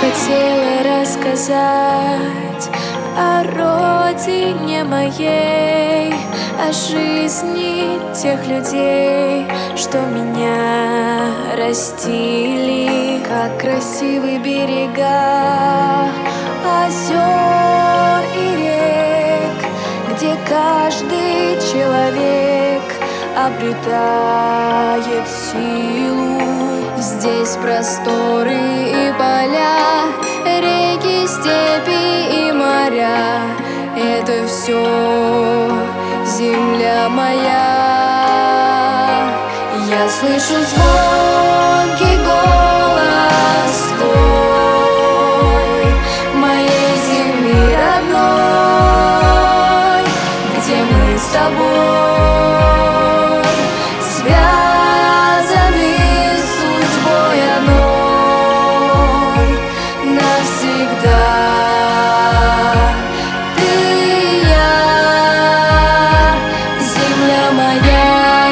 Хотела рассказать о родине моей, о жизни тех людей, что меня растили. Как красивы берега озер и рек, где каждый человек обретает силу. Здесь просторы и поля, реки, степи и моря — это все земля моя. Я слышу звонкий голос твой, моей земли родной, где мы с тобой связаны судьбой одной навсегда. Ты и я, земля моя.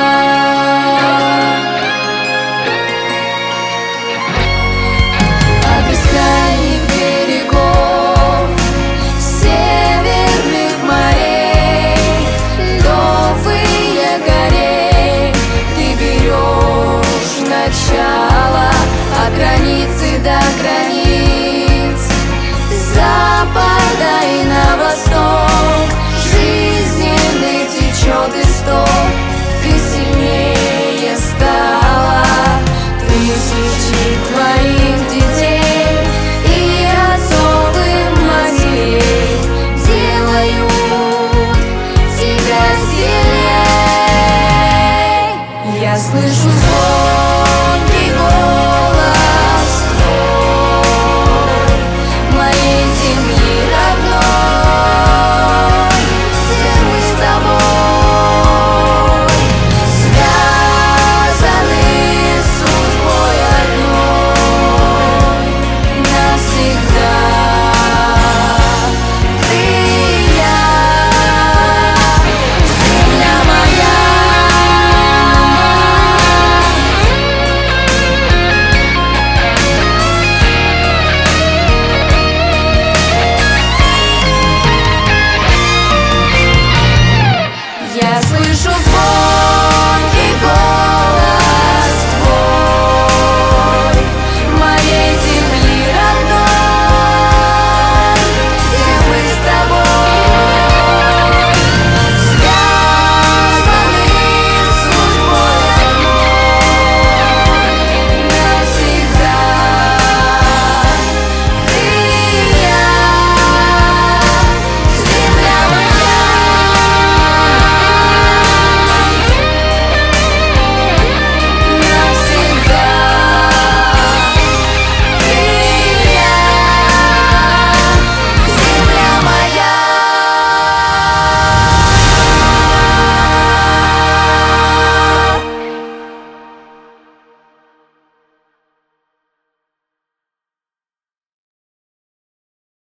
От бескрайних берегов северных морей, льдов и якорей ты берешь начало. От границы до границ, с запада и на восток, жизненный течет исток. Ты сильнее стала, тысячи твоих детей и отцов и матерей делают тебя сильней. Я слышу